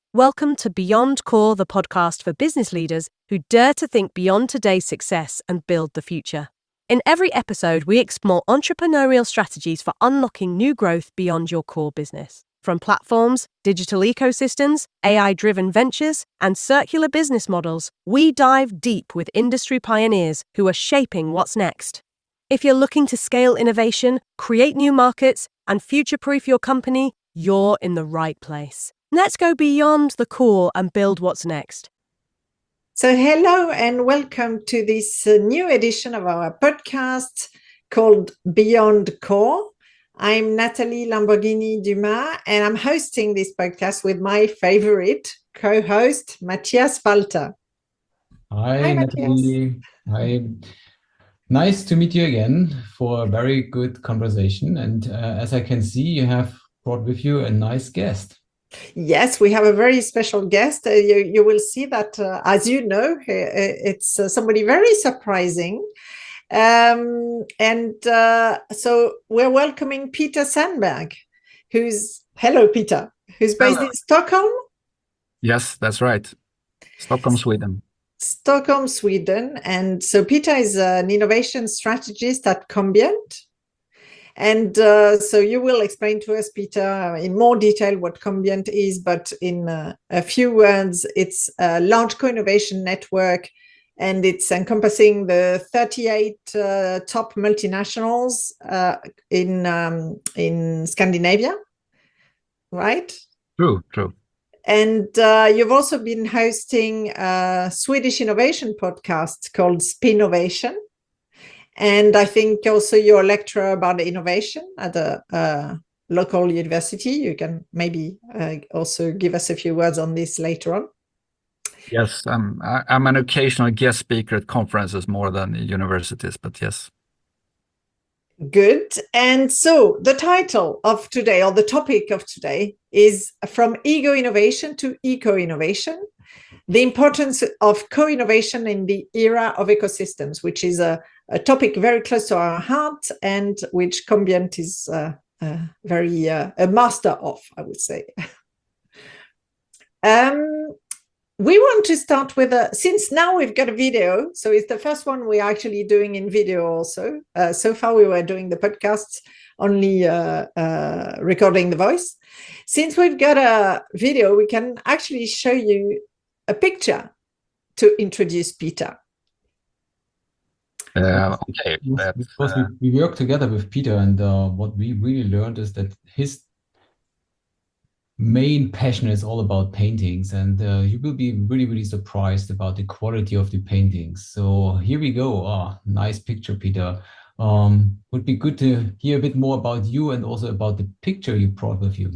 Welcome to Beyond Core, the podcast for business leaders who dare to think beyond today's success and build the future. In every episode, we explore entrepreneurial strategies for unlocking new growth beyond your core business. From platforms, digital ecosystems, AI-driven ventures, and circular business models, we dive deep with industry pioneers who are shaping what's next. If you're looking to scale innovation, create new markets, and future-proof your company, you're in the right place. Let's go beyond the core and build what's next. So hello and welcome to this new edition of our podcast called Beyond Core. I'm Nathalie Lamborghini Dumas and I'm hosting this podcast with my favorite co-host, Matthias Walter. Hi, Nathalie. Hi. Nice to meet you again for a very good conversation. And as I can see, you have brought with you a nice guest. Yes, we have a very special guest. You will see that, as you know, it's somebody very surprising. So we're welcoming Peter Sandberg, hello, Peter, who's based in Stockholm. Yes, that's right. Stockholm, Sweden. Stockholm, Sweden. And so Peter is an innovation strategist at Combient. And so you will explain to us, Peter, in more detail what Combient is, but in a few words, it's a large co-innovation network, and it's encompassing the 38 top multinationals in Scandinavia, right? True. And you've also been hosting a Swedish innovation podcast called Spinnovation. And I think also you're a lecturer about innovation at a local university. You can maybe also give us a few words on this later on. Yes, I'm an occasional guest speaker at conferences more than universities, but yes. Good. And so the title of today, or the topic of today, is From Ego Innovation to Eco-Innovation, the importance of co-innovation in the era of ecosystems, which is a topic very close to our heart and which Combient is very a master of, I would say. We want to start with since now we've got a video, so it's the first one we're actually doing in video also. So far we were doing the podcasts only recording the voice. Since we've got a video, we can actually show you a picture to introduce Peter. Okay. Because we work together with Peter, and what we really learned is that his main passion is all about paintings, and you will be really, really surprised about the quality of the paintings. So here we go. Nice picture, Peter. Would be good to hear a bit more about you and also about the picture you brought with you.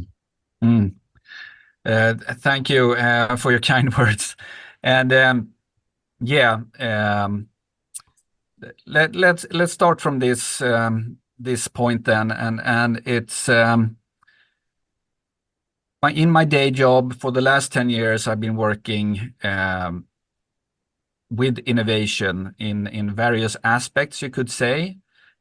Thank you for your kind words. And let's start from this point then, and it's in my day job for the last 10 years I've been working with innovation in various aspects, you could say.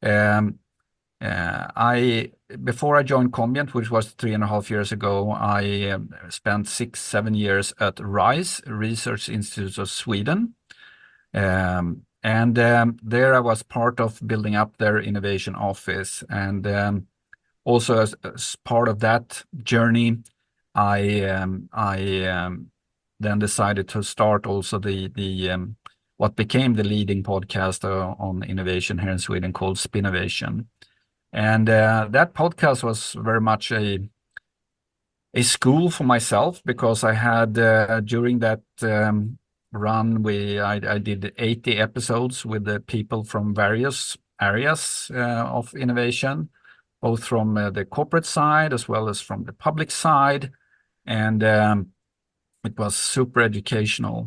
Before I joined Combient, which was 3.5 years ago, I spent 6-7 years at RISE, Research Institutes of Sweden. And there I was part of building up their innovation office. And also as part of that journey, I then decided to start also the what became the leading podcast on innovation here in Sweden called Spinnovation. And that podcast was very much a school for myself, because I had during that run I did 80 episodes with the people from various areas of innovation, both from the corporate side as well as from the public side, and it was super educational.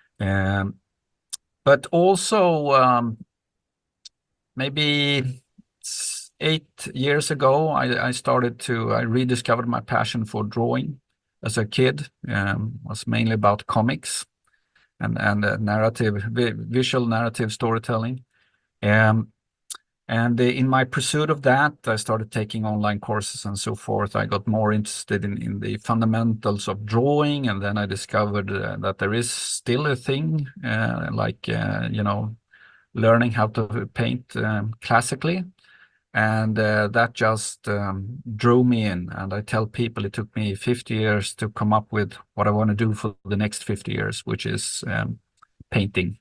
But also maybe 8 years ago, I rediscovered my passion for drawing. As a kid, was mainly about comics and visual narrative storytelling. And in my pursuit of that, I started taking online courses and so forth. I got more interested in the fundamentals of drawing, and then I discovered that there is still a thing learning how to paint classically. And that just drew me in. And I tell people it took me 50 years to come up with what I want to do for the next 50 years, which is painting.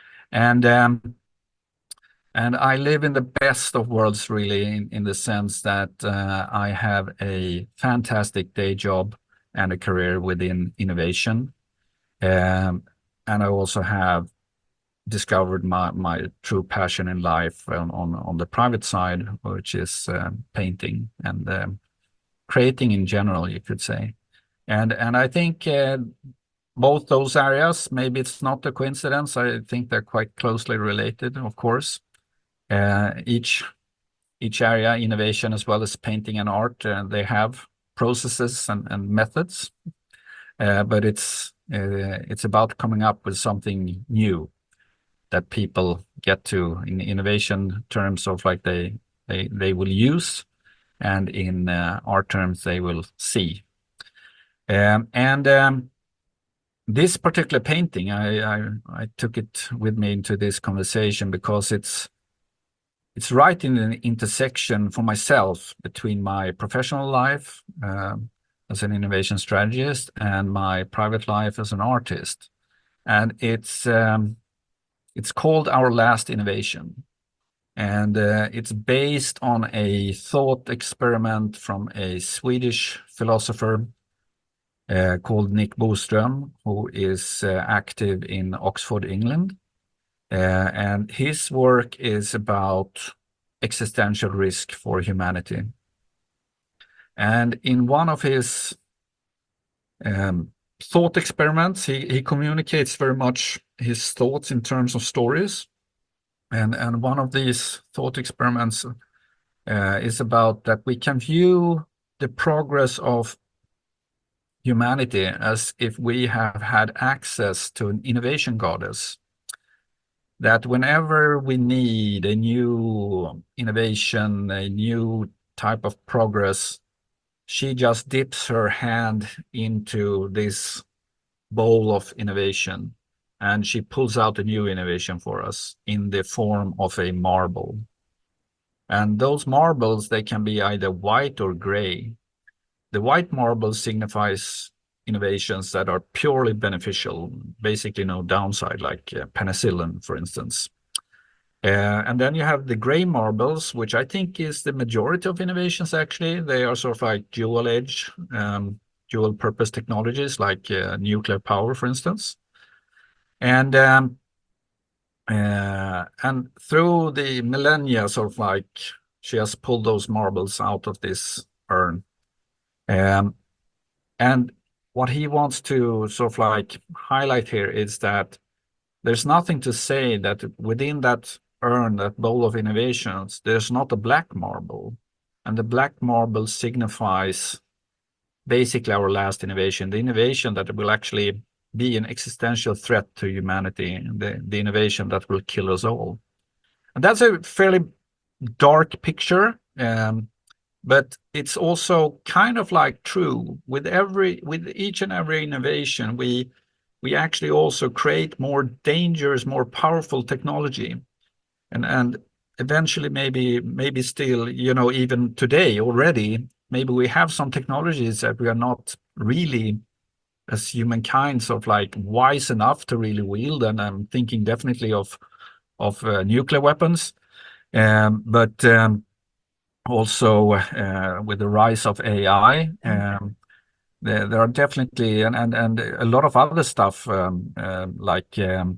And I live in the best of worlds, really, in the sense that I have a fantastic day job and a career within innovation. And I also have discovered my true passion in life on the private side, which is painting and creating in general, you could say. And I think both those areas, maybe it's not a coincidence. I think they're quite closely related, of course. Each area, innovation as well as painting and art, they have processes and methods, but it's about coming up with something new that people get to in innovation terms of like they will use, and in art terms they will see. This particular painting, I took it with me into this conversation because it's right in an intersection for myself between my professional life as an innovation strategist and my private life as an artist. And it's called Our Last Innovation. And it's based on a thought experiment from a Swedish philosopher called Nick Bostrom, who is active in Oxford, England. And his work is about existential risk for humanity. And in one of his thought experiments, he communicates very much his thoughts in terms of stories. And one of these thought experiments is about that we can view the progress of humanity as if we have had access to an innovation goddess. That whenever we need a new innovation, a new type of progress, she just dips her hand into this bowl of innovation and she pulls out a new innovation for us in the form of a marble. And those marbles, they can be either white or gray. The white marble signifies innovations that are purely beneficial, basically no downside, like penicillin, for instance. And then you have the gray marbles, which I think is the majority of innovations, actually. They are sort of like dual edge, dual purpose technologies, like nuclear power, for instance. And through the millennia, sort of like she has pulled those marbles out of this urn. And what he wants to sort of like highlight here is that there's nothing to say that within that urn, that bowl of innovations, there's not a black marble. And the black marble signifies basically our last innovation, the innovation that will actually be an existential threat to humanity, the innovation that will kill us all. And that's a fairly dark picture. But it's also kind of like true with each and every innovation, we actually also create more dangerous, more powerful technology, and eventually maybe still, even today already, maybe we have some technologies that we are not really, as humankind, sort of like wise enough to really wield, and I'm thinking definitely of nuclear weapons, but also with the rise of AI, there are definitely and a lot of other stuff like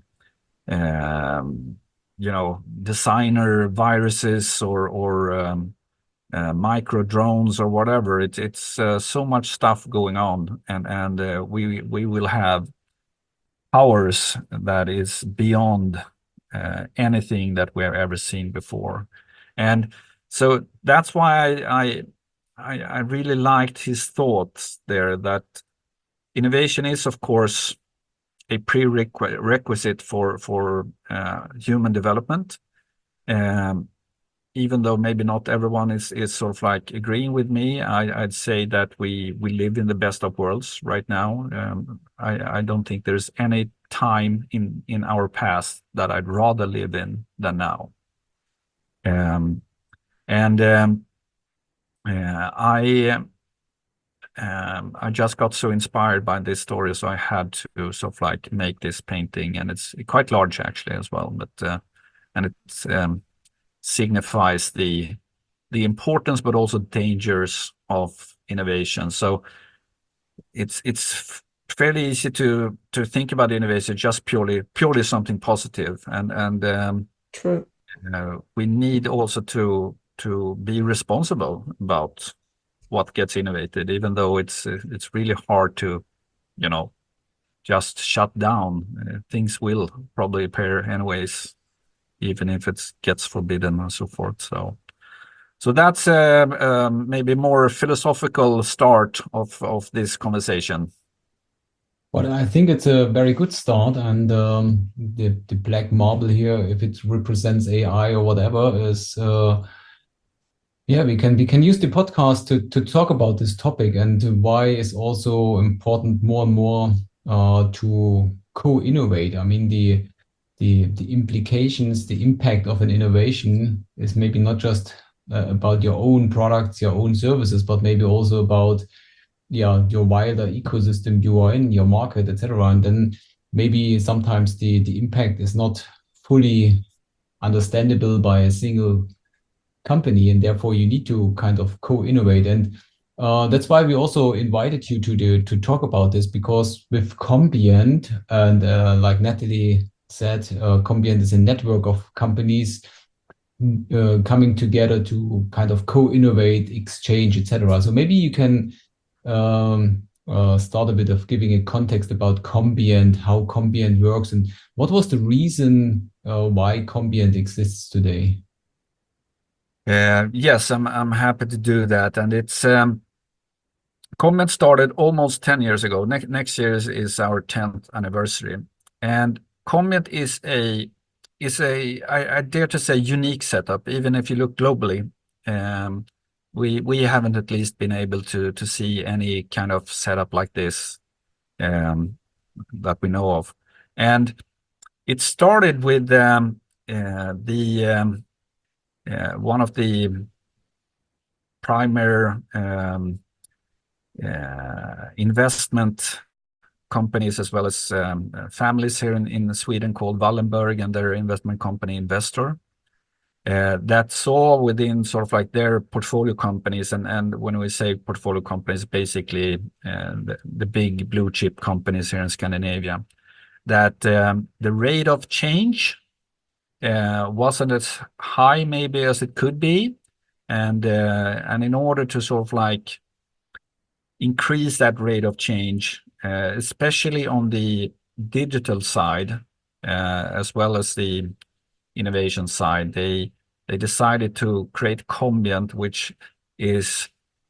designer viruses or micro drones or whatever. It's so much stuff going on, and we will have powers that is beyond anything that we have ever seen before. And so that's why I really liked his thoughts there, that innovation is, of course, a prerequisite for human development. even though maybe not everyone is sort of like agreeing with me, I'd say that we live in the best of worlds right now. I don't think there's any time in our past that I'd rather live in than now. Um, and I just got so inspired by this story, so I had to sort of like make this painting, and it's quite large actually as well. But and it signifies the importance, but also dangers of innovation. So it's fairly easy to think about innovation just purely something positive, and True. we need also to be responsible about what gets innovated, even though it's really hard to, just shut down. Things will probably appear anyways, even if it gets forbidden and so forth. So that's maybe more philosophical start of this conversation. Well, I think it's a very good start, and the black marble here, if it represents AI or whatever, is yeah, we can use the podcast to talk about this topic, and why it's also important more and more to co-innovate. I mean, the implications, the impact of an innovation is maybe not just about your own products, your own services, but maybe also about your wider ecosystem you are in, your market, etc. And then maybe sometimes the impact is not fully understandable by a single company, and therefore you need to kind of co-innovate. And that's why we also invited you to talk about this, because with Combient, and like Natalie said, Combient is a network of companies coming together to kind of co-innovate, exchange, etc. So maybe you can start a bit of giving a context about Combient, how Combient works, and what was the reason why Combient exists today. Yes, I'm happy to do that, and it's Combient started almost 10 years ago. Next year is our 10th anniversary, and Combient is I dare to say unique setup. Even if you look globally, we haven't at least been able to see any kind of setup like this that we know of, and it started with one of the primary investment companies, as well as families here in Sweden, called Wallenberg, and their investment company Investor, that saw within sort of like their portfolio companies, and when we say portfolio companies, basically the big blue chip companies here in Scandinavia, that the rate of change wasn't as high maybe as it could be, and in order to sort of like increase that rate of change, especially on the digital side, as well as the innovation side, they decided to create Combient, which is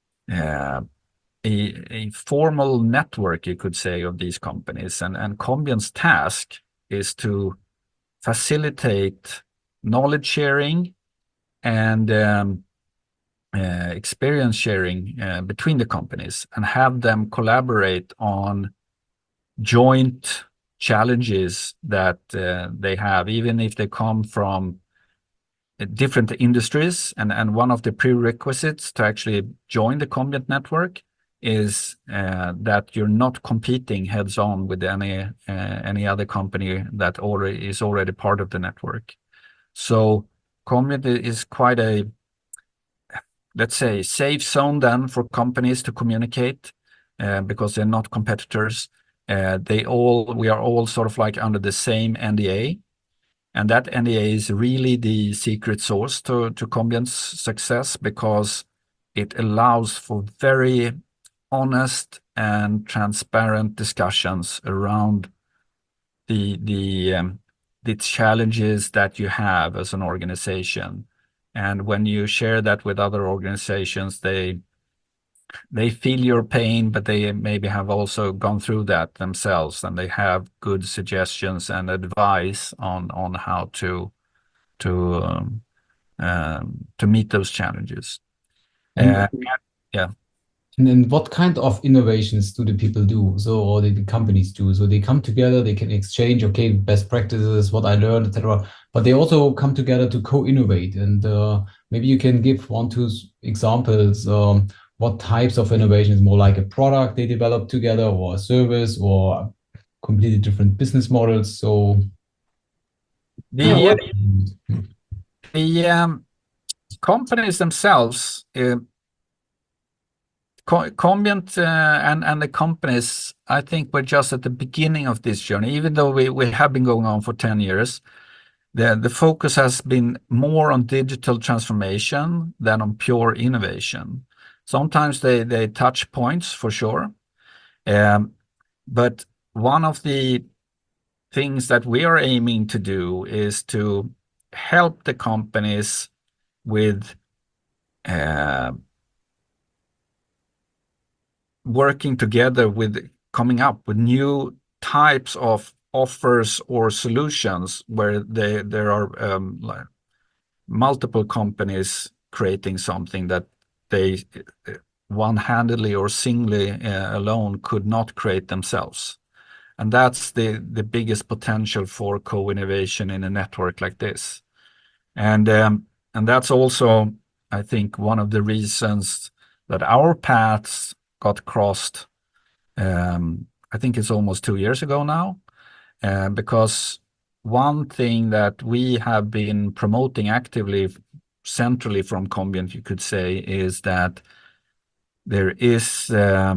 a formal network, you could say, of these companies. And Combient's task is to facilitate knowledge sharing and experience sharing between the companies, and have them collaborate on joint challenges that they have, even if they come from different industries. And one of the prerequisites to actually join the Combient network is that you're not competing heads on with any other company that is already part of the network. So Combient is quite a, let's say, safe zone then for companies to communicate, because they're not competitors. We are all sort of like under the same NDA, and that NDA is really the secret sauce to Combient's success, because it allows for very honest and transparent discussions around the challenges that you have as an organization. And when you share that with other organizations, they feel your pain, but they maybe have also gone through that themselves, and they have good suggestions and advice on how to to meet those challenges. And Yeah. And then what kind of innovations do the people do? So, or the companies do? So they come together, they can exchange, okay, best practices, what I learned, etc. But they also come together to co-innovate. And maybe you can give one, two examples. What types of innovations? More like a product they develop together, or a service, or completely different business models. So The companies themselves, Combient and the companies, I think we're just at the beginning of this journey. Even though we have been going on for 10 years, the focus has been more on digital transformation than on pure innovation. Sometimes they touch points for sure, but one of the things that we are aiming to do is to help the companies with working together with coming up with new types of offers or solutions where there are like multiple companies creating something that they one-handedly or singly alone could not create themselves. And that's the biggest potential for co-innovation in a network like this. And that's also, I think, one of the reasons that our paths got crossed. I think it's almost 2 years ago now, because one thing that we have been promoting actively centrally from Combient, you could say, is that there is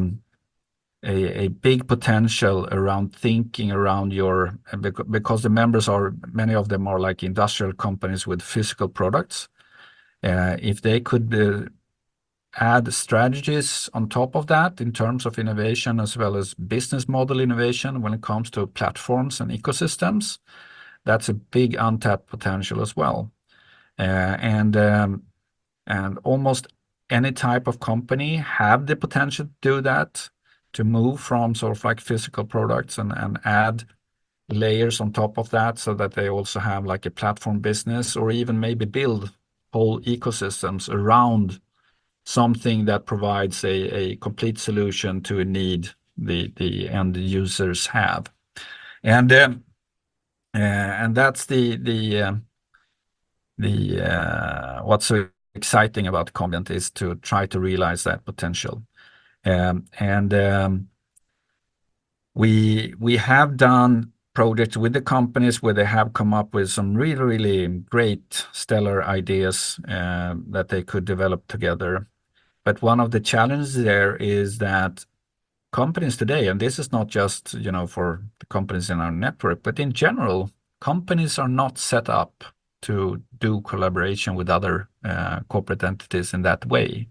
a big potential around thinking around because the members many of them are like industrial companies with physical products. If they could add strategies on top of that in terms of innovation as well as business model innovation when it comes to platforms and ecosystems, that's a big untapped potential as well. And almost any type of company have the potential to do that, to move from sort of like physical products and add layers on top of that so that they also have like a platform business, or even maybe build whole ecosystems around something that provides a complete solution to a need the end users have. And that's what's so exciting about Combient is to try to realize that potential. We have done projects with the companies where they have come up with some really, really great stellar ideas that they could develop together. But one of the challenges there is that companies today, and this is not just for the companies in our network, but in general, companies are not set up to do collaboration with other corporate entities in that way.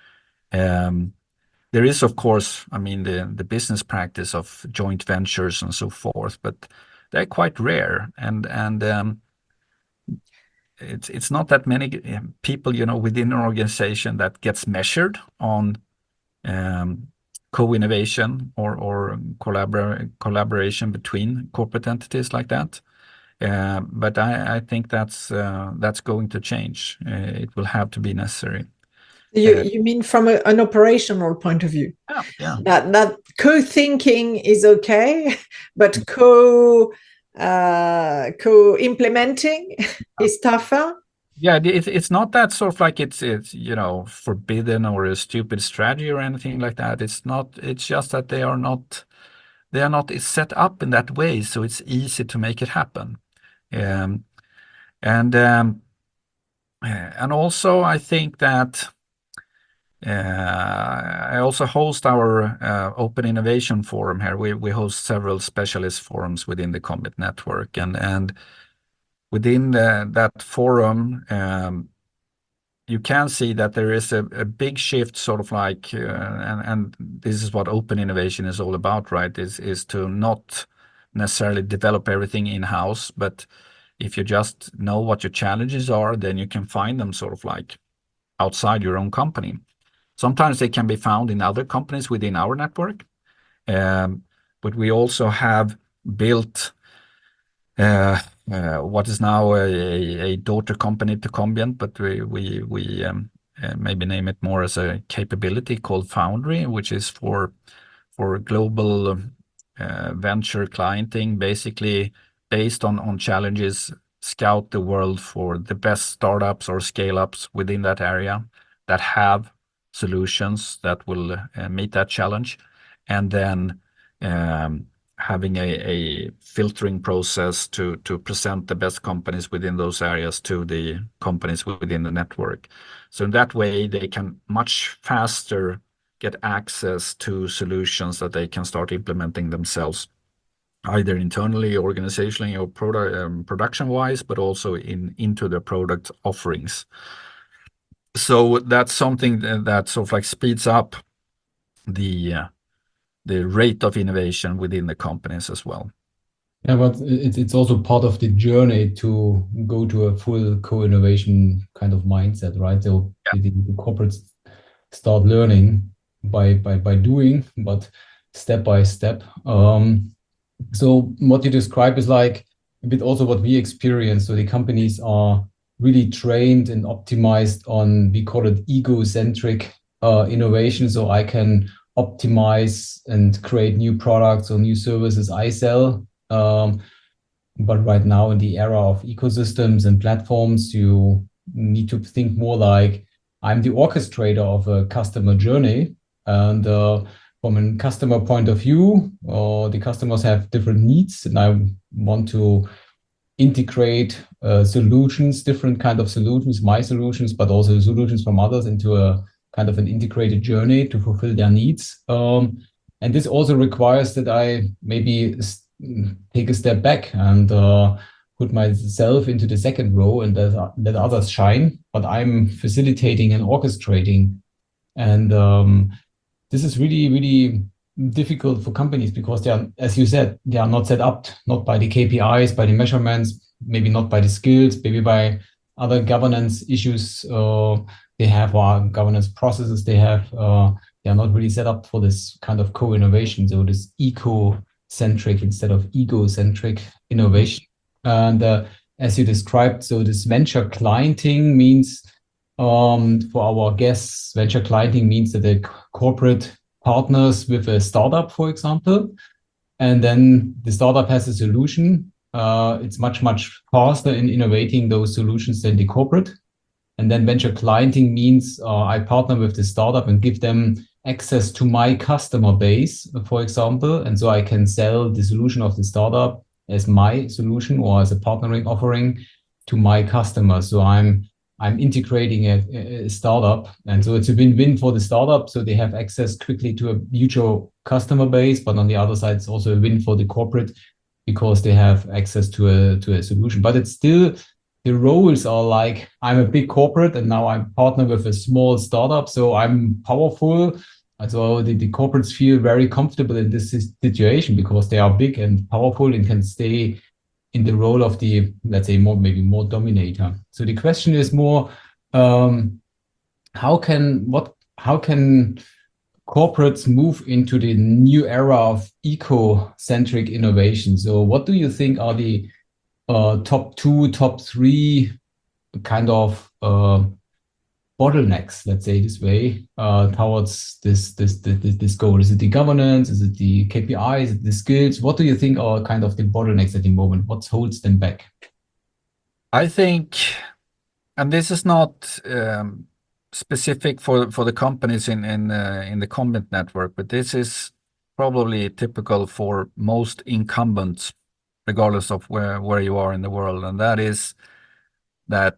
There is, of course, I mean, the business practice of joint ventures and so forth, but they're quite rare, and it's not that many people, within an organization that gets measured on co-innovation or collaboration between corporate entities like that. But I think that's going to change. It will have to be necessary. You mean from an operational point of view? Yeah. That co-thinking is okay, but co-implementing is tougher. Yeah, it's not that sort of like it's forbidden or a stupid strategy or anything like that. It's not. It's just that they are not set up in that way, so it's easy to make it happen. And also I think that I also host our Open Innovation Forum here. We host several specialist forums within the Combient network, and within that forum, you can see that there is a big shift, sort of like, and this is what open innovation is all about, right? Is to not necessarily develop everything in-house, but if you just know what your challenges are, then you can find them sort of like outside your own company. Sometimes they can be found in other companies within our network, but we also have built what is now a daughter company to Combient, but we maybe name it more as a capability called Foundry, which is for global venture clienting, basically based on challenges, scout the world for the best startups or scale-ups within that area that have solutions that will meet that challenge, and then having a filtering process to present the best companies within those areas to the companies within the network. So in that way, they can much faster get access to solutions that they can start implementing themselves, either internally, organizationally, or production-wise, but also into their product offerings. So that's something that sort of like speeds up the rate of innovation within the companies as well. Yeah, but it's also part of the journey to go to a full co-innovation kind of mindset, right? So the corporates start learning by doing, but step by step. So what you describe is like a bit also what we experience. So the companies are really trained and optimized on, we call it egocentric innovation. So I can optimize and create new products or new services I sell. But right now in the era of ecosystems and platforms, you need to think more like I'm the orchestrator of a customer journey. And from a customer point of view, the customers have different needs, and I want to integrate solutions, different kind of solutions, my solutions, but also solutions from others into a kind of an integrated journey to fulfill their needs. And this also requires that I maybe take a step back and put myself into the second row and let others shine, but I'm facilitating and orchestrating. And this is really, really difficult for companies because they are, as you said, they are not set up, not by the KPIs, by the measurements, maybe not by the skills, maybe by other governance issues they have, or governance processes they have. They are not really set up for this kind of co-innovation. So this eco-centric instead of ego-centric innovation. And as you described, so this venture clienting means, for our guests, venture clienting means that the corporate partners with a startup, for example, and then the startup has a solution. It's much, much faster in innovating those solutions than the corporate. And then venture clienting means I partner with the startup and give them access to my customer base, for example. And so I can sell the solution of the startup as my solution or as a partnering offering to my customers. So I'm integrating a startup, and so it's a win-win for the startup. So they have access quickly to a mutual customer base, but on the other side, it's also a win for the corporate because they have access to a solution. But it's still, the roles are like, I'm a big corporate and now I'm partner with a small startup, so I'm powerful. And so the corporates feel very comfortable in this situation because they are big and powerful and can stay in the role of the, let's say, maybe more dominator. So the question is more, how can corporates move into the new era of eco-centric innovation? So what do you think are the top 2, top 3 kind of bottlenecks, let's say this way, towards this goal? Is it the governance? Is it the KPIs? Is it the skills? What do you think are kind of the bottlenecks at the moment? What holds them back? I think, and this is not specific for the companies in the Combient network, but this is probably typical for most incumbents, regardless of where you are in the world, and that is that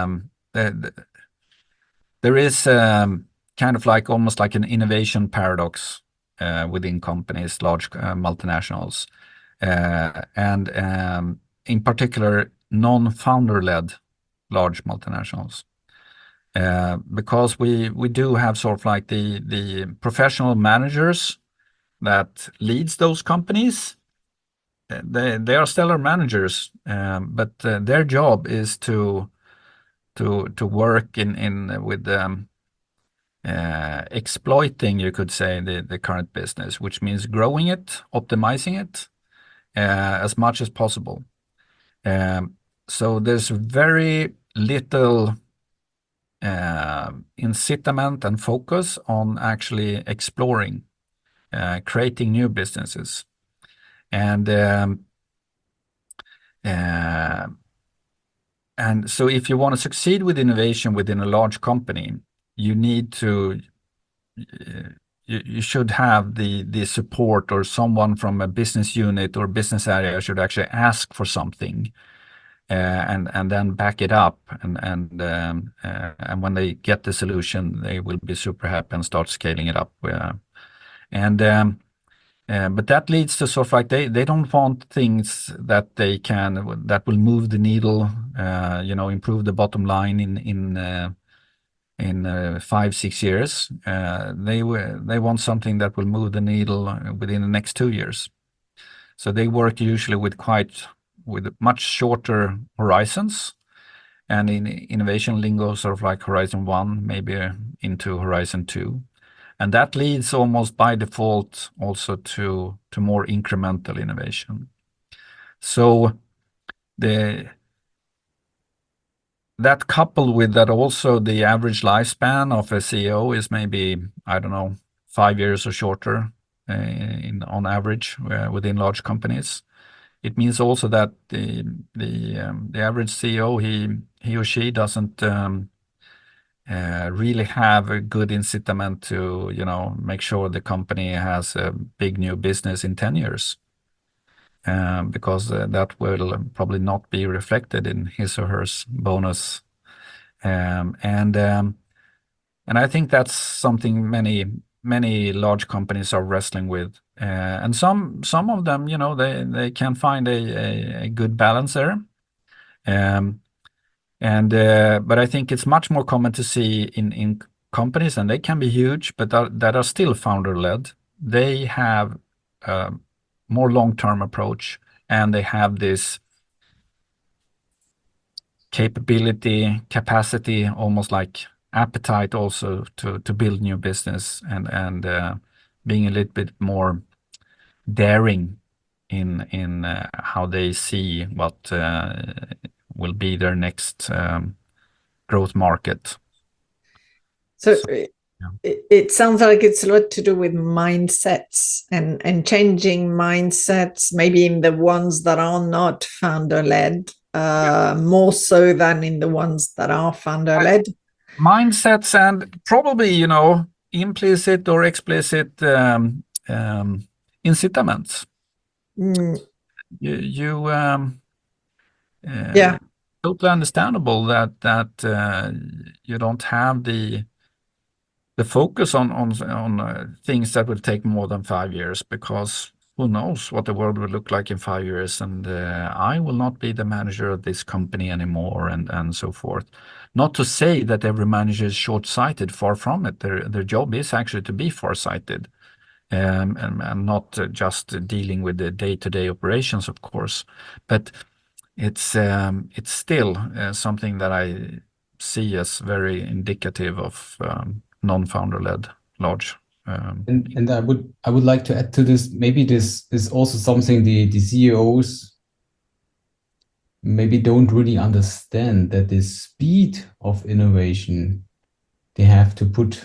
there is kind of like almost like an innovation paradox within companies, large multinationals, and in particular non-founder-led large multinationals, because we do have sort of like the professional managers that leads those companies. They are stellar managers, but their job is to work with exploiting, you could say, the current business, which means growing it, optimizing it as much as possible. So there's very little incitament and focus on actually exploring, creating new businesses. And so if you want to succeed with innovation within a large company, you need to you should have the support, or someone from a business unit or business area should actually ask for something, and then back it up, and when they get the solution, they will be super happy and start scaling it up. But that leads to sort of like they don't want things that will move the needle, improve the bottom line in 5-6 years. They want something that will move the needle within the next 2 years. So they work usually with much shorter horizons, and in innovation lingo, sort of like horizon 1, maybe into horizon 2. And that leads almost by default also to more incremental innovation. So that coupled with that, also the average lifespan of a CEO is maybe, I don't know, 5 years or shorter on average within large companies. It means also that the average CEO, he or she doesn't really have a good incitament to make sure the company has a big new business in 10 years, because that will probably not be reflected in his or her bonus, and I think that's something many large companies are wrestling with, and some of them, they can find a good balance there. But I think it's much more common to see in companies, and they can be huge, but that are still founder-led. They have a more long-term approach, and they have this capacity, almost like appetite also to build new business, and being a little bit more daring in how they see what will be their next growth market. So it sounds like it's a lot to do with mindsets and changing mindsets, maybe in the ones that are not founder-led, more so than in the ones that are founder-led. Mindsets, and probably, implicit or explicit incitaments. Yeah. Totally understandable that you don't have the focus on things that will take more than 5 years, because who knows what the world will look like in 5 years, and I will not be the manager of this company anymore, and so forth. Not to say that every manager is short-sighted, far from it. Their job is actually to be far-sighted, and not just dealing with the day-to-day operations, of course. But it's still something that I see as very indicative of non-founder-led large. And I would like to add to this. Maybe this is also something the CEOs maybe don't really understand, that the speed of innovation they have to put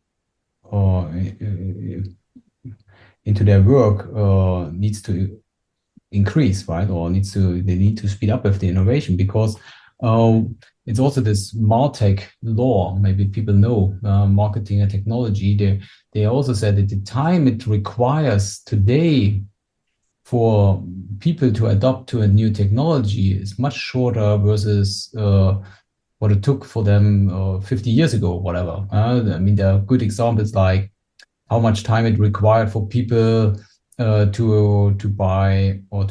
into their work needs to increase, right? Or they need to speed up with the innovation, because it's also this MarTech law. Maybe people know marketing and technology. They also said that the time it requires today for people to adopt to a new technology is much shorter versus what it took for them 50 years ago, whatever. I mean, there are good examples like how much time it required for people to buy or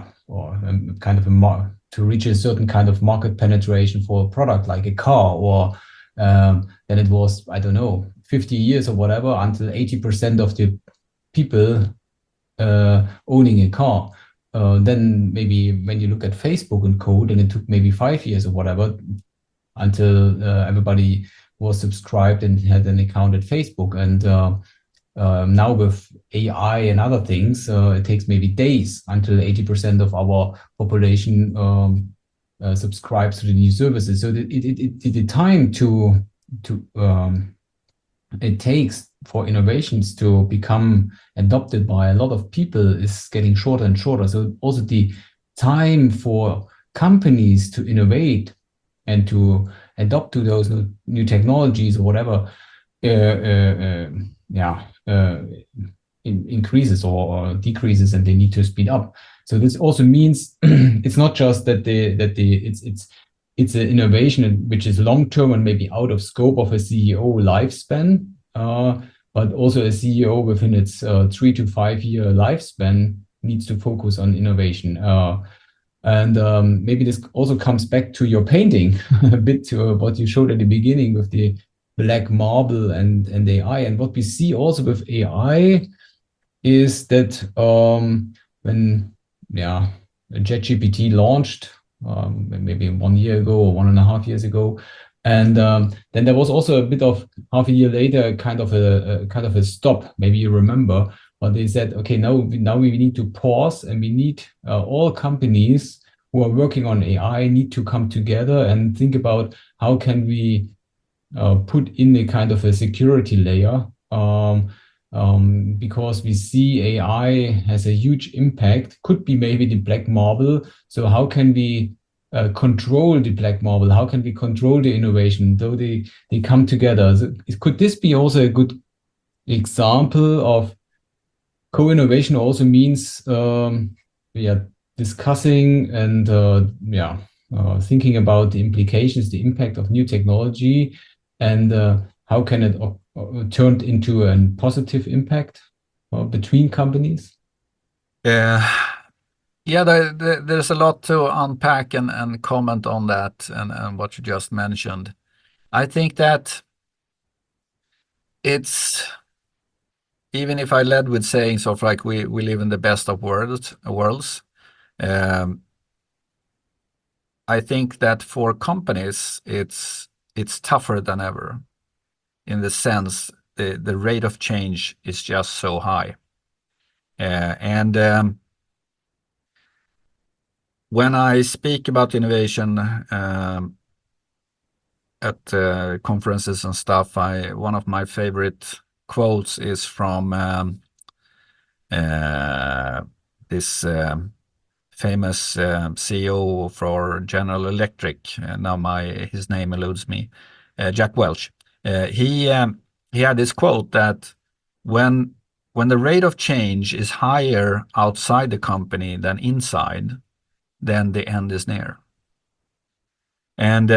to reach a certain kind of market penetration for a product like a car, or then it was, I don't know, 50 years or whatever, until 80% of the people owning a car. Then maybe when you look at Facebook and code, and it took maybe 5 years or whatever until everybody was subscribed and had an account at Facebook. And Now with AI and other things, it takes maybe days until 80% of our population subscribes to the new services. So the time it takes for innovations to become adopted by a lot of people is getting shorter and shorter. So also the time for companies to innovate and to adopt to those new technologies or whatever, increases or decreases, and they need to speed up. So this also means it's not just that it's an innovation which is long term and maybe out of scope of a CEO lifespan, but also a CEO within its 3 to 5 year lifespan needs to focus on innovation. And maybe this also comes back to your painting a bit, to what you showed at the beginning with the black marble and AI. And what we see also with AI is that when ChatGPT launched maybe 1 year ago or 1.5 years ago, and then there was also a bit of half a year later, kind of a stop. Maybe you remember, but they said, okay, now we need to pause, and we need all companies who are working on AI need to come together and think about how can we put in a kind of a security layer, because we see AI has a huge impact, could be maybe the black marble. So how can we control the black marble? How can we control the innovation, though they come together? So could this be also a good example of co-innovation? Also means discussing and thinking about the implications, the impact of new technology, and how can it turn into a positive impact between companies? There's a lot to unpack and comment on that and what you just mentioned. I think that it's, even if I led with saying sort of like we live in the best of worlds, I think that for companies it's tougher than ever, in the sense the rate of change is just so high. When I speak about innovation at conferences and stuff, one of my favorite quotes is from this famous CEO for General Electric. Now his name eludes me. Jack Welch. He had this quote that when the rate of change is higher outside the company than inside, then the end is near. And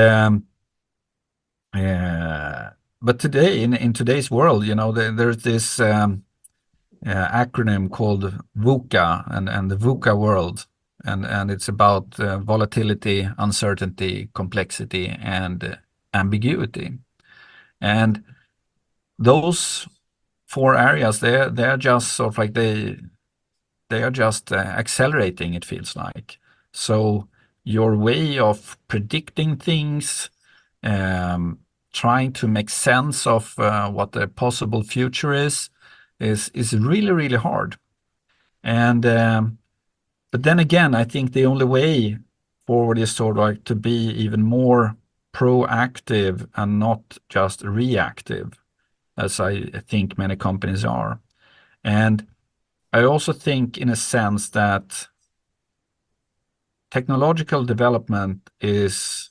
but today, in today's world, there's this acronym called VUCA and the VUCA world, and it's about volatility, uncertainty, complexity, and ambiguity. And those 4 areas, they're just sort of like they are just accelerating, it feels like. So your way of predicting things, trying to make sense of what the possible future is really, really hard. And but then again, I think the only way forward is sort of like to be even more proactive and not just reactive, as I think many companies are. And I also think, in a sense, that technological development is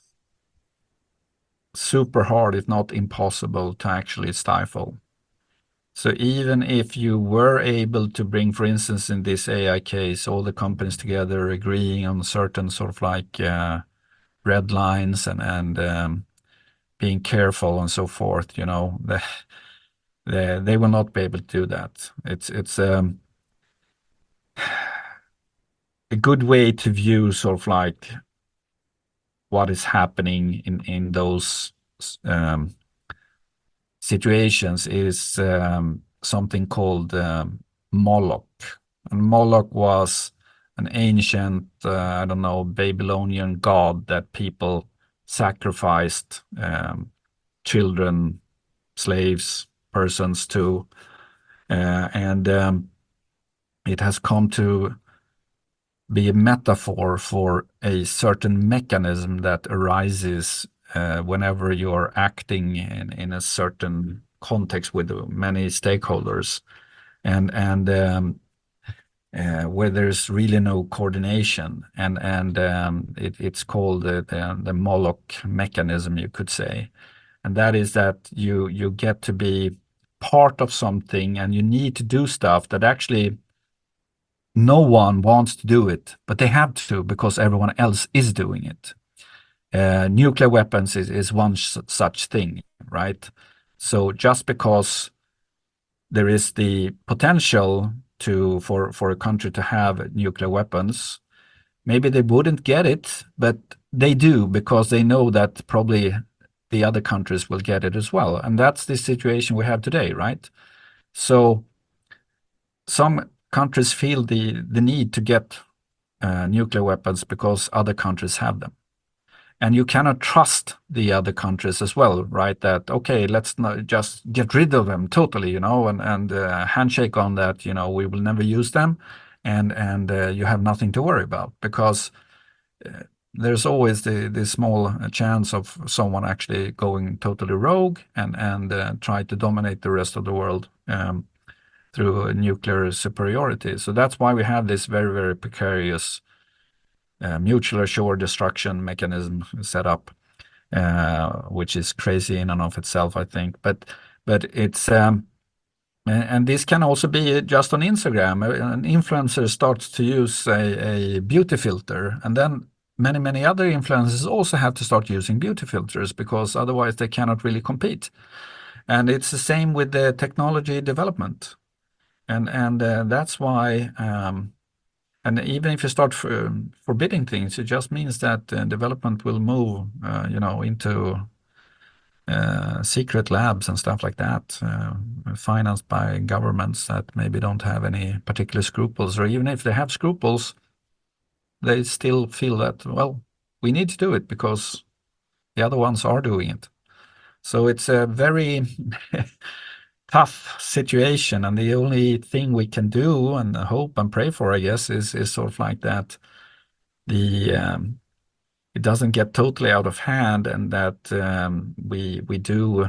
super hard, if not impossible, to actually stifle. So even if you were able to bring, for instance, in this AI case, all the companies together agreeing on certain sort of like red lines and being careful and so forth, they will not be able to do that. It's a good way to view sort of like what is happening in those situations is something called Moloch. And Moloch was an ancient, Babylonian god that people sacrificed children, slaves, persons to. and it has come to be a metaphor for a certain mechanism that arises whenever you're acting in a certain context with many stakeholders, and where there's really no coordination, and it's called the Moloch mechanism, you could say, and that is that you get to be part of something, and you need to do stuff that actually no one wants to do it, but they have to because everyone else is doing it. Nuclear weapons is one such thing, right? So just because there is the potential for a country to have nuclear weapons, maybe they wouldn't get it, but they do because they know that probably the other countries will get it as well. And that's the situation we have today, right? So some countries feel the need to get nuclear weapons because other countries have them. And you cannot trust the other countries as well, right? That, okay, let's not just get rid of them totally, and handshake on that, we will never use them, and you have nothing to worry about, because there's always the small chance of someone actually going totally rogue and try to dominate the rest of the world through nuclear superiority. So that's why we have this very, very precarious mutual assured destruction mechanism set up, which is crazy in and of itself, I think. But it's and this can also be just on Instagram. An influencer starts to use a beauty filter, and then many other influencers also have to start using beauty filters, because otherwise they cannot really compete. And it's the same with the technology development, and that's why. And even if you start forbidding things, it just means that development will move, into secret labs and stuff like that, financed by governments that maybe don't have any particular scruples, or even if they have scruples, they still feel that, well, we need to do it because the other ones are doing it. So it's a very tough situation, and the only thing we can do and hope and pray for, I guess, is sort of like that it doesn't get totally out of hand, and that we do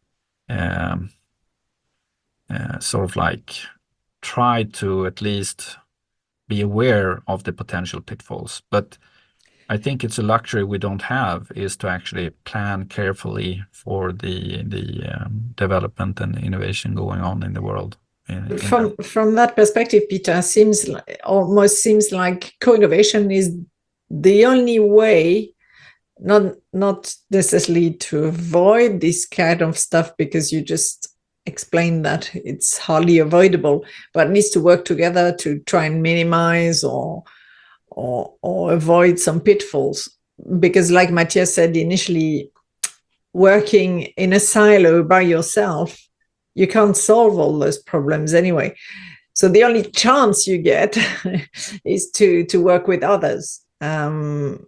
sort of like try to at least be aware of the potential pitfalls. But I think it's a luxury we don't have, is to actually plan carefully for the development and innovation going on in the world. From that perspective, Peter, almost seems like co-innovation is the only way, not necessarily to avoid this kind of stuff, because you just explained that it's hardly avoidable, but needs to work together to try and minimize or avoid some pitfalls. Because like Matthias said initially, working in a silo by yourself, you can't solve all those problems anyway. So the only chance you get is to work with others. And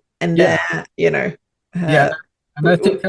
and I think,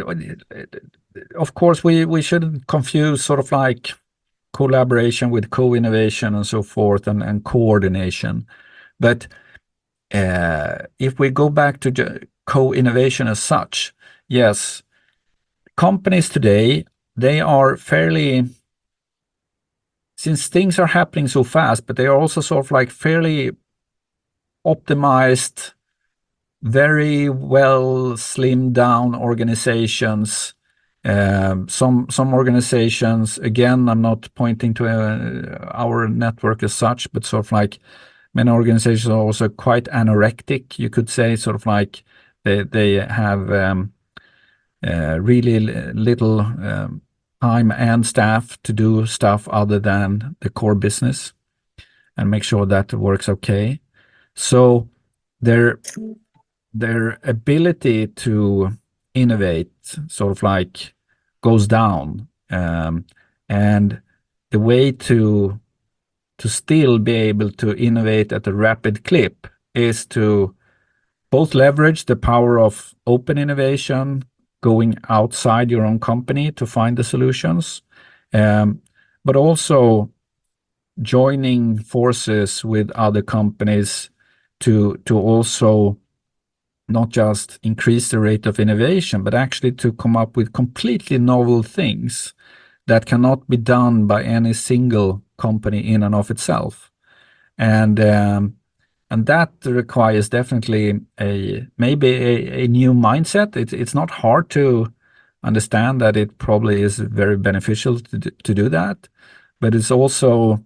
of course, we shouldn't confuse sort of like collaboration with co-innovation and so forth, and coordination. But if we go back to co-innovation as such, yes, companies today, they are fairly, since things are happening so fast, but they are also sort of like fairly optimized, very well slimmed down organizations. Some organizations, again, I'm not pointing to our network as such, but sort of like many organizations are also quite anorectic, you could say, sort of like they have really little time and staff to do stuff other than the core business and make sure that works okay. So their ability to innovate sort of like goes down, and the way to still be able to innovate at a rapid clip is to both leverage the power of open innovation, going outside your own company to find the solutions, but also joining forces with other companies to also not just increase the rate of innovation, but actually to come up with completely novel things that cannot be done by any single company in and of itself. And that requires definitely maybe a new mindset. It's not hard to understand that it probably is very beneficial to do that, but it's also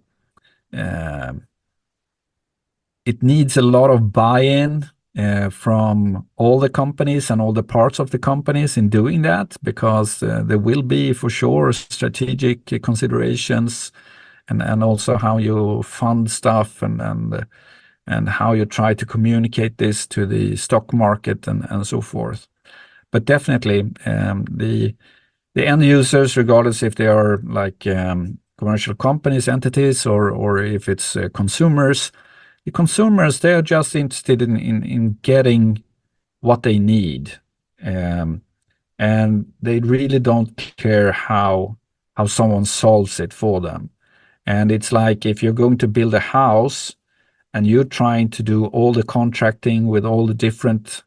it needs a lot of buy-in from all the companies and all the parts of the companies in doing that, because there will be for sure strategic considerations and also how you fund stuff and how you try to communicate this to the stock market and so forth. But definitely the end users, regardless if they are like commercial companies, entities, or if it's consumers, the consumers, they are just interested in getting what they need, and they really don't care how someone solves it for them. And it's like if you're going to build a house and you're trying to do all the contracting with all the different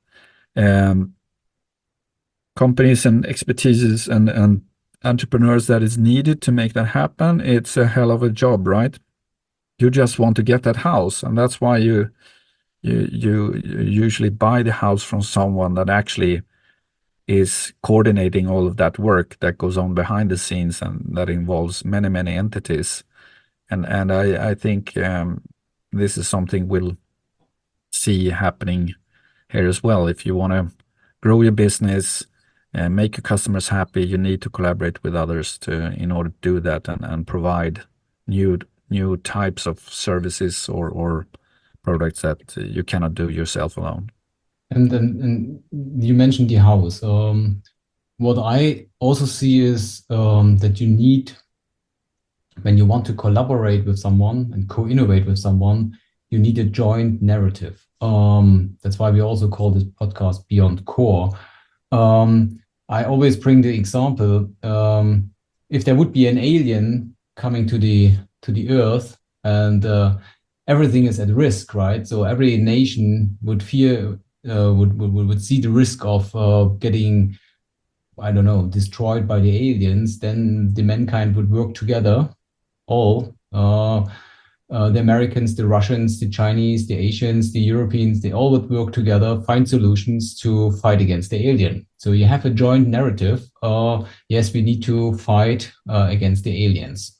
companies and expertises and entrepreneurs that is needed to make that happen, it's a hell of a job, right? You just want to get that house, and that's why you usually buy the house from someone that actually is coordinating all of that work that goes on behind the scenes and that involves many entities. And I think this is something we'll see happening here as well. If you want to grow your business and make your customers happy, you need to collaborate with others in order to do that and provide new types of services or products that you cannot do yourself alone. And you mentioned the house. What I also see is that you need, when you want to collaborate with someone and co-innovate with someone, you need a joint narrative. That's why we also call this podcast Beyond Core. I always bring the example, if there would be an alien coming to the Earth and everything is at risk, right? So every nation would fear, would see the risk of getting, I don't know, destroyed by the aliens. Then the mankind would work together, all the Americans, the Russians, the Chinese, the Asians, the Europeans, they all would work together, find solutions to fight against the alien. So you have a joint narrative. Yes, we need to fight against the aliens.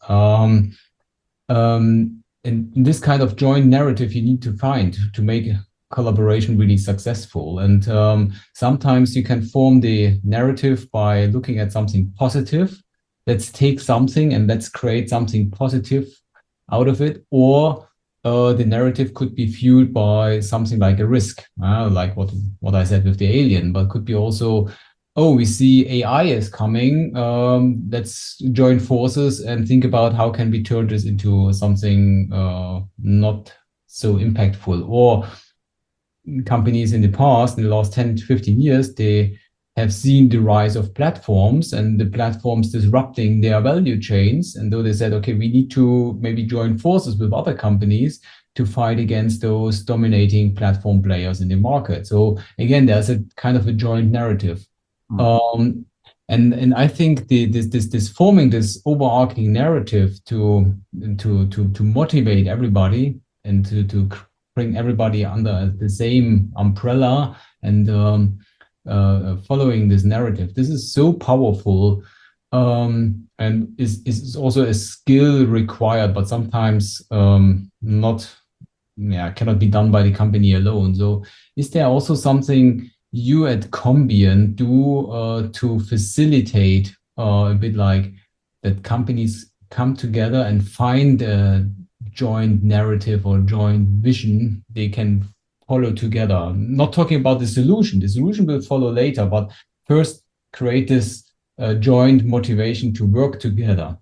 And in this kind of joint narrative, you need to find to make collaboration really successful. And sometimes you can form the narrative by looking at something positive. Let's take something and let's create something positive out of it. Or the narrative could be fueled by something like a risk, like what I said with the alien, but could be also, oh, we see AI is coming. Let's join forces and think about how can we turn this into something not so impactful. Or companies in the past, in the last 10 to 15 years, they have seen the rise of platforms and the platforms disrupting their value chains. And though they said, okay, we need to maybe join forces with other companies to fight against those dominating platform players in the market. So again, there's a kind of a joint narrative. And I think this forming this overarching narrative to motivate everybody and to bring everybody under the same umbrella and following this narrative. This is so powerful, and is also a skill required, but sometimes cannot be done by the company alone. So is there also something you at Combient do to facilitate a bit like that companies come together and find a joint narrative or joint vision they can follow together? I'm not talking about the solution will follow later, but first create this joint motivation to work together.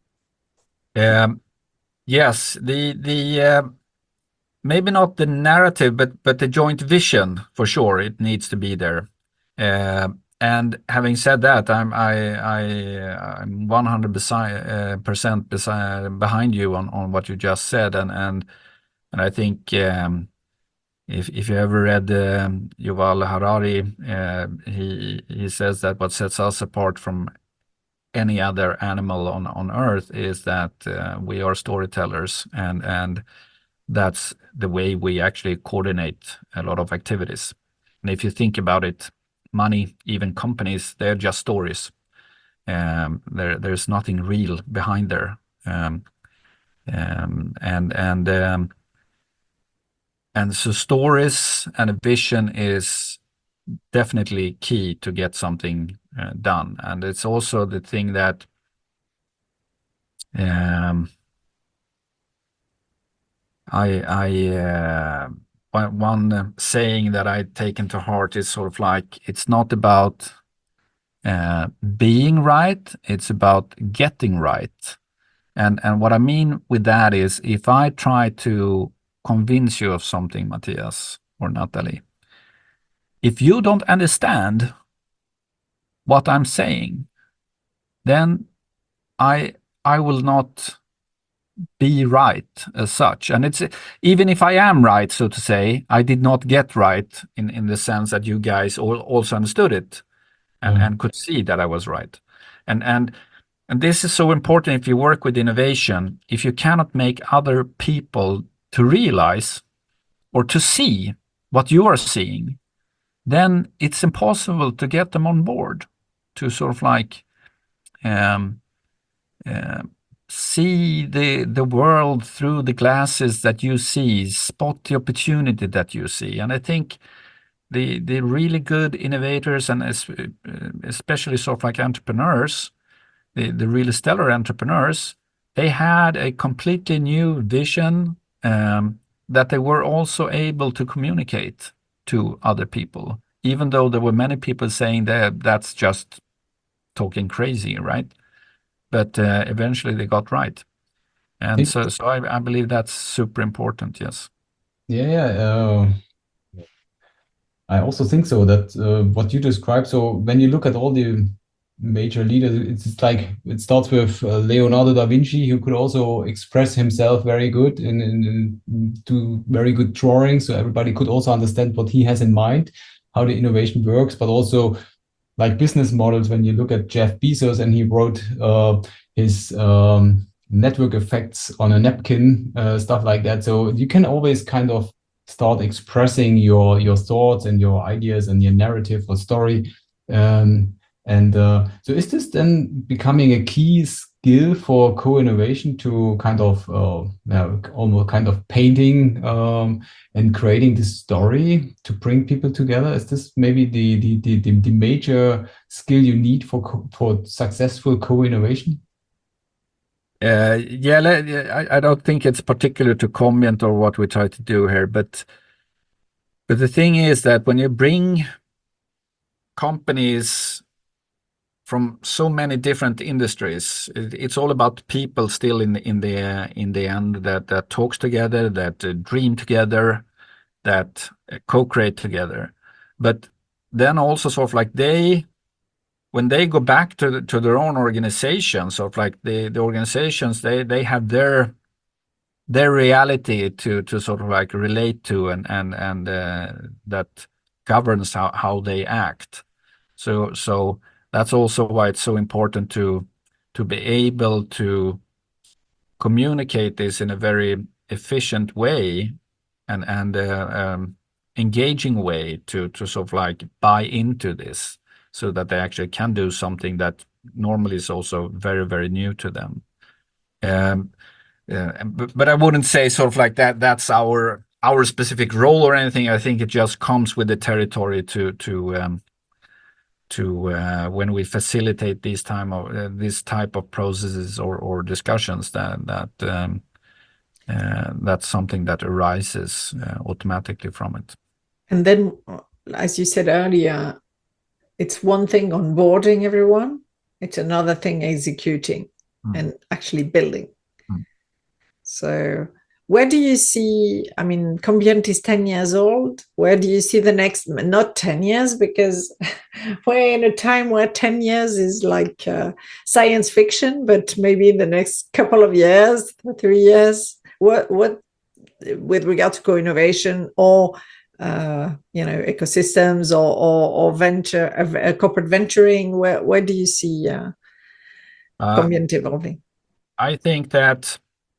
Yes, the maybe not the narrative, but the joint vision, for sure, it needs to be there. And having said that, I'm 100% behind you on what you just said, and I think if you ever read Yuval Harari, he says that what sets us apart from any other animal on earth is that we are storytellers, and that's the way we actually coordinate a lot of activities. And if you think about it, money, even companies, they're just stories. There's nothing real behind there. And so stories and a vision is definitely key to get something done. And it's also the thing that one saying that I taken to heart is sort of like, it's not about being right, it's about getting right. And what I mean with that is, if I try to convince you of something, Matthias or Natalie, if you don't understand what I'm saying, then I will not be right as such. And it's, even if I am right, so to say, I did not get right in the sense that you guys also understood it and could see that I was right. And this is so important if you work with innovation. If you cannot make other people to realize or to see what you are seeing, then it's impossible to get them on board to sort of like see the world through the glasses that you see, spot the opportunity that you see. And I think the really good innovators, and especially sort of like entrepreneurs, the really stellar entrepreneurs, they had a completely new vision that they were also able to communicate to other people, even though there were many people saying that that's just talking crazy, right? But eventually they got right. And so I believe that's super important, yes. Yeah, I also think so, that what you described. So when you look at all the major leaders, it's like it starts with Leonardo da Vinci, who could also express himself very good and do very good drawings, so everybody could also understand what he has in mind, how the innovation works. But also like business models, when you look at Jeff Bezos, and he wrote his network effects on a napkin, stuff like that. So you can always kind of start expressing your thoughts and your ideas and your narrative or story. So is this then becoming a key skill for co-innovation, to kind of almost kind of painting and creating this story to bring people together? Is this maybe the major skill you need for successful co-innovation? I don't think it's particular to comment or what we try to do here, but the thing is that when you bring companies from so many different industries, it's all about people still in the end, that talks together, that dream together, that co-create together. But then also sort of like when they go back to their own organizations, sort of like the organizations, they have their reality to sort of like relate to, and that governs how they act. So that's also why it's so important to be able to communicate this in a very efficient way and engaging way to sort of like buy into this, so that they actually can do something that normally is also very, very new to them. But I wouldn't say sort of like that's our specific role or anything. I think it just comes with the territory to when we facilitate this type of processes or discussions, that's something that arises automatically from it. And then, as you said earlier, it's one thing onboarding everyone, it's another thing executing and actually building. So where do you see, I mean, Combient is 10 years old. Where do you see the next, not 10 years, because we're in a time where 10 years is like science fiction, but maybe in the next couple of years, 3 years, what with regard to co-innovation or ecosystems or venture, corporate venturing, where do you see Combient evolving? I think that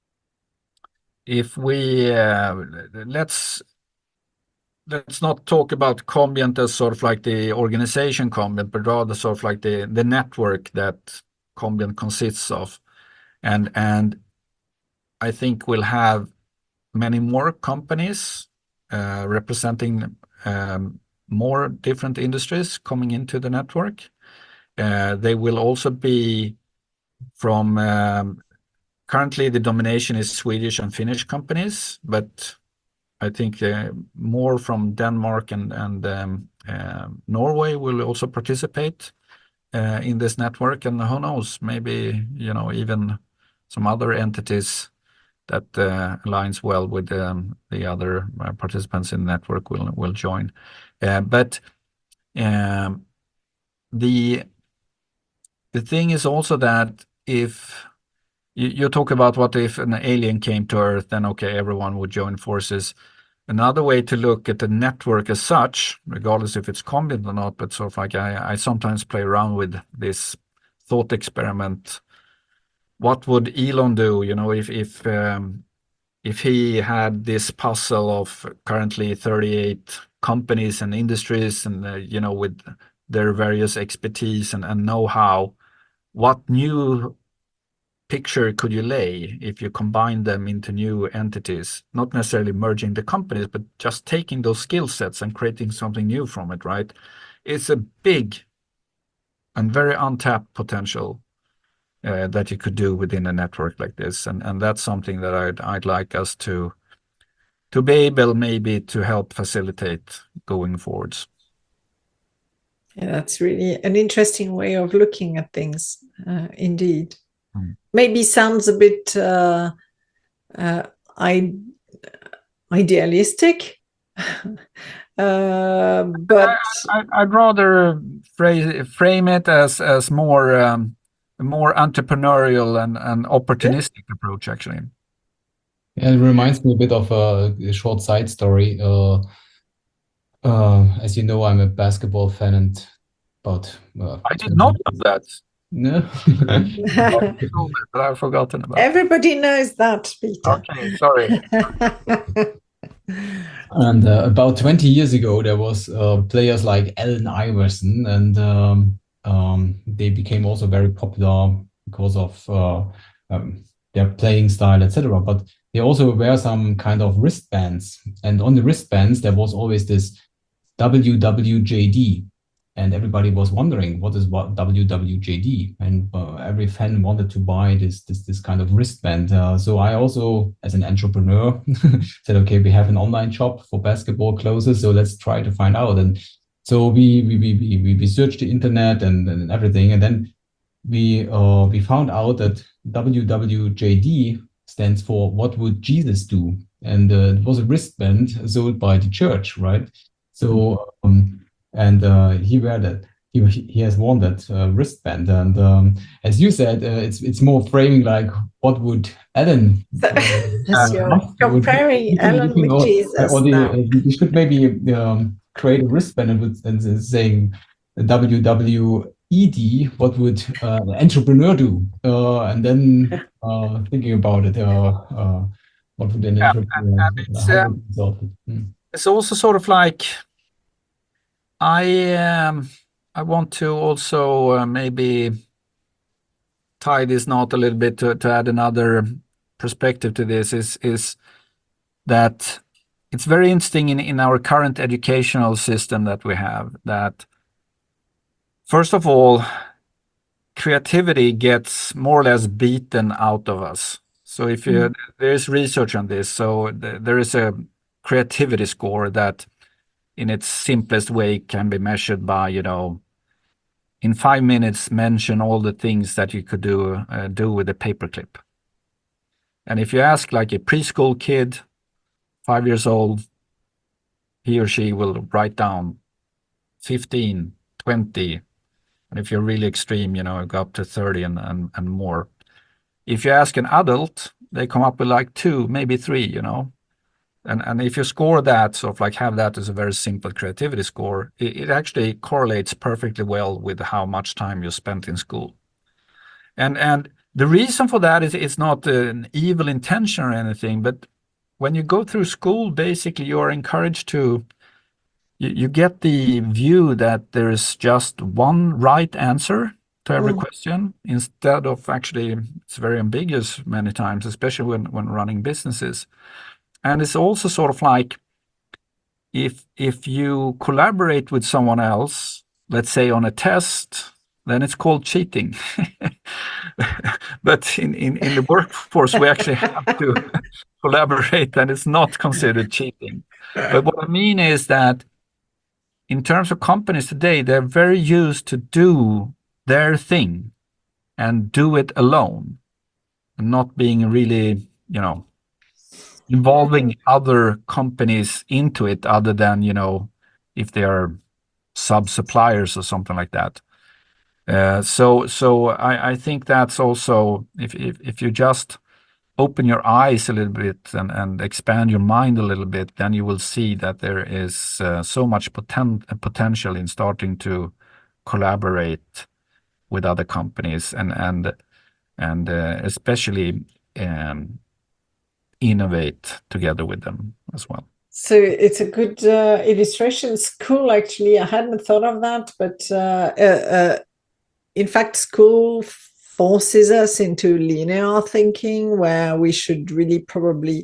if we let's not talk about Combient as sort of like the organization Combient, but rather sort of like the network that Combient consists of, and I think we'll have many more companies representing more different industries coming into the network. They will also be from currently the domination is Swedish and Finnish companies, but I think more from Denmark and Norway will also participate in this network, and who knows, maybe even some other entities that aligns well with the other participants in the network will join. But the thing is also that if you talk about what if an alien came to Earth, then okay, everyone would join forces. Another way to look at the network as such, regardless if it's Combient or not, but sort of like I sometimes play around with this thought experiment. What would Elon do, if he had this puzzle of currently 38 companies and industries and with their various expertise and know-how, what new picture could you lay if you combine them into new entities, not necessarily merging the companies, but just taking those skill sets and creating something new from it, right? It's a big and very untapped potential that you could do within a network like this, and that's something that I'd like us to be able maybe to help facilitate going forwards. Yeah, that's really an interesting way of looking at things, indeed. Maybe sounds a bit idealistic, but I'd rather frame it as more entrepreneurial and opportunistic approach, actually. Yeah, it reminds me a bit of a short side story. As you know, I'm a basketball fan, and about I did not know that. No. But I've forgotten about everybody knows that, Peter. Okay, sorry. And about 20 years ago, there was players like Allen Iverson, and they became also very popular because of their playing style, etc. But they also wear some kind of wristbands, and on the wristbands there was always this WWJD. And everybody was wondering what WWJD, and every fan wanted to buy this kind of wristband. So I also, as an entrepreneur, said, okay, we have an online shop for basketball clothes, so let's try to find out. And so we searched the internet and everything, and then we found out that WWJD stands for What Would Jesus Do? And it was a wristband sold by the church, right? So he has worn that wristband, and as you said, it's more framing like what would Allen comparing Allen with Jesus. You should maybe create a wristband and saying WWED, what would an entrepreneur do, and then thinking about it, what would an entrepreneur it's also sort of like I want to also maybe tie this knot a little bit to add another perspective to this is that it's very interesting in our current educational system that we have, that first of all, creativity gets more or less beaten out of us. So if there's research on this, so there is a creativity score that in its simplest way can be measured by, in 5 minutes, mention all the things that you could do with a paperclip. And if you ask like a preschool kid, 5 years old, he or she will write down 15, 20. And if you're really extreme, go up to 30 and more. If you ask an adult, they come up with like 2, maybe 3, And if you score that, sort of like have that as a very simple creativity score, it actually correlates perfectly well with how much time you spent in school. And the reason for that is it's not an evil intention or anything, but when you go through school, basically you are encouraged to, you get the view that there is just one right answer to every question, instead of actually, it's very ambiguous many times, especially when running businesses. And it's also sort of like, if you collaborate with someone else, let's say on a test, then it's called cheating. But in the workforce, we actually have to collaborate, and it's not considered cheating. But what I mean is that in terms of companies today, they're very used to do their thing and do it alone, and not being really, involving other companies into it, other than, if they are sub-suppliers or something like that. So I think that's also, if you just open your eyes a little bit and expand your mind a little bit, then you will see that there is so much potential in starting to collaborate with other companies and especially innovate together with them as well. So it's a good illustration. School, actually, I hadn't thought of that, but in fact, school forces us into linear thinking, where we should really probably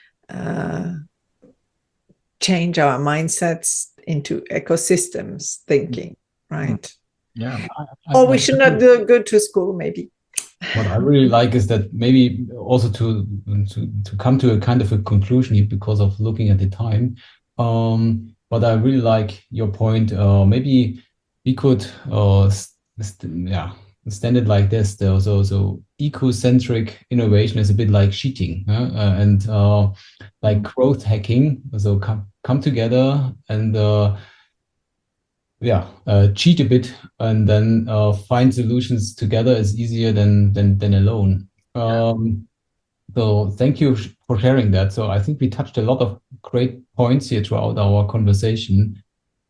change our mindsets into ecosystems thinking, right? Yeah. Or we should not go to school, maybe. What I really like is that maybe also to come to a kind of a conclusion here, because of looking at the time. But I really like your point. Maybe we could stand it like this. So eco-centric innovation is a bit like cheating, and like growth hacking. So come together and cheat a bit, and then find solutions together is easier than alone. So thank you for sharing that. So I think we touched a lot of great points here throughout our conversation.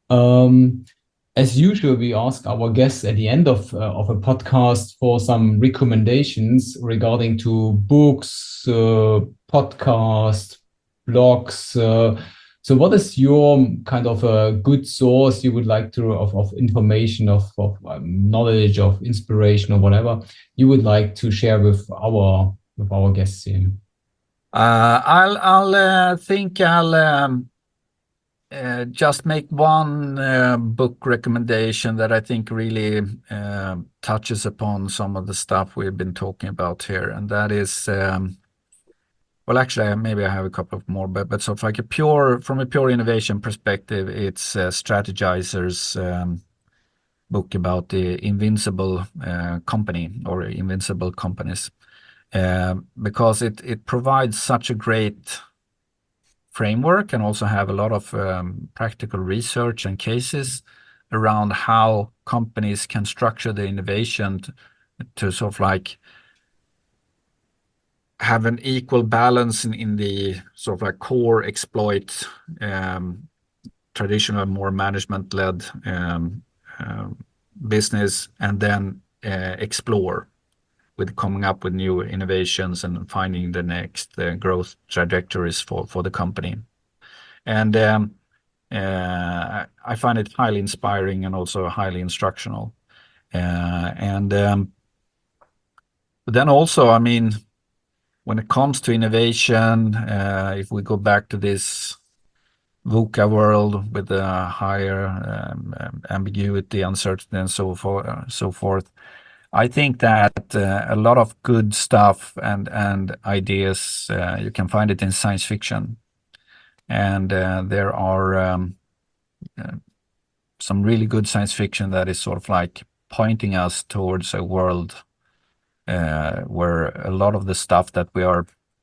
As usual, we ask our guests at the end of a podcast for some recommendations regarding to books, podcasts, blogs. So what is your kind of a good source you would like to of information, of knowledge, of inspiration, or whatever you would like to share with our guests here? I'll just make one book recommendation that I think really touches upon some of the stuff we've been talking about here, and that is well, actually, maybe I have a couple of more, but sort of like from a pure innovation perspective, it's Strategizer's book about the invincible company, or invincible companies, because it provides such a great framework, and also have a lot of practical research and cases around how companies can structure the innovation to sort of like have an equal balance in the sort of like core exploit, traditional, more management-led business, and then explore with coming up with new innovations and finding the next growth trajectories for the company. And I find it highly inspiring and also highly instructional. But then also, I mean, when it comes to innovation, if we go back to this VUCA world with the higher ambiguity, uncertainty, and so forth, I think that a lot of good stuff and ideas, you can find it in science fiction. And there are some really good science fiction that is sort of like pointing us towards a world where a lot of the stuff that we are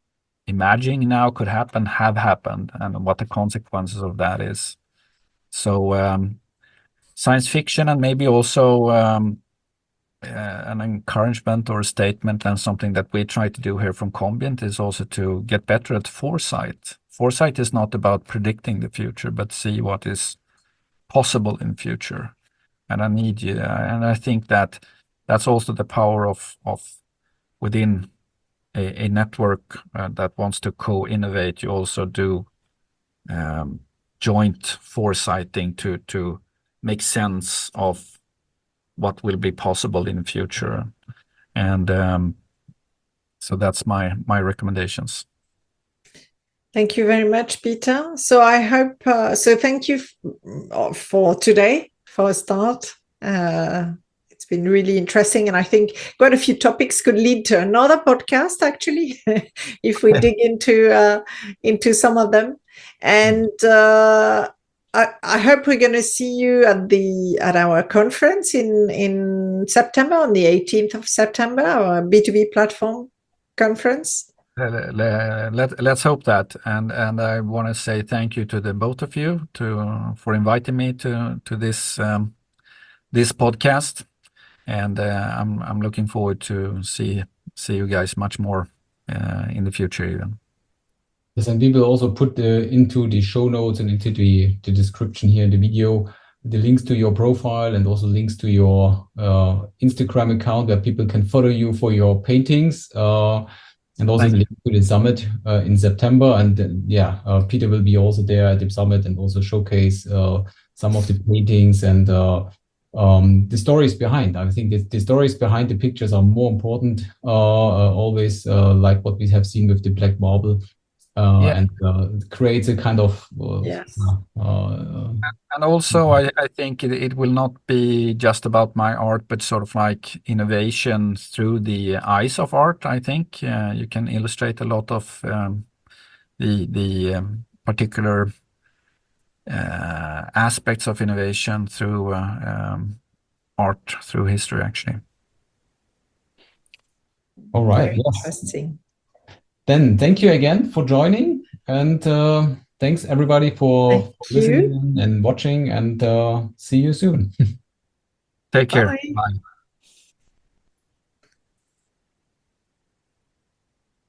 imagining now could happen have happened, and what the consequences of that is. So science fiction, and maybe also an encouragement or a statement, and something that we try to do here from Combient is also to get better at foresight. Foresight is not about predicting the future, but see what is possible in future. And I think that that's also the power of within a network that wants to co-innovate. You also do joint foresighting to make sense of what will be possible in the future. And so that's my recommendations. Thank you very much, Peter. So I hope, so thank you for today, for a start. It's been really interesting. And I think quite a few topics could lead to another podcast, actually, if we dig into some of them. And I hope we're going to see you at our conference in September, on the 18th of September, our B2B platform conference. Let's hope that, and I want to say thank you to the both of you for inviting me to this this podcast, and I'm looking forward to see you guys much more in the future even. Yes, and we will also put into the show notes and into the description here in the video the links to your profile, and also links to your Instagram account where people can follow you for your paintings. And also the link to the summit in September. And Peter will be also there at the summit and also showcase some of the paintings and the stories behind. I think the stories behind the pictures are more important always, like what we have seen with the black marble. And creates a kind of and also I think it will not be just about my art, but sort of like innovation through the eyes of art. I think you can illustrate a lot of the particular aspects of innovation through art, through history, actually. All right. Very interesting. Then thank you again for joining, and thanks everybody for listening and watching, and see you soon. Take care. Bye. Bye.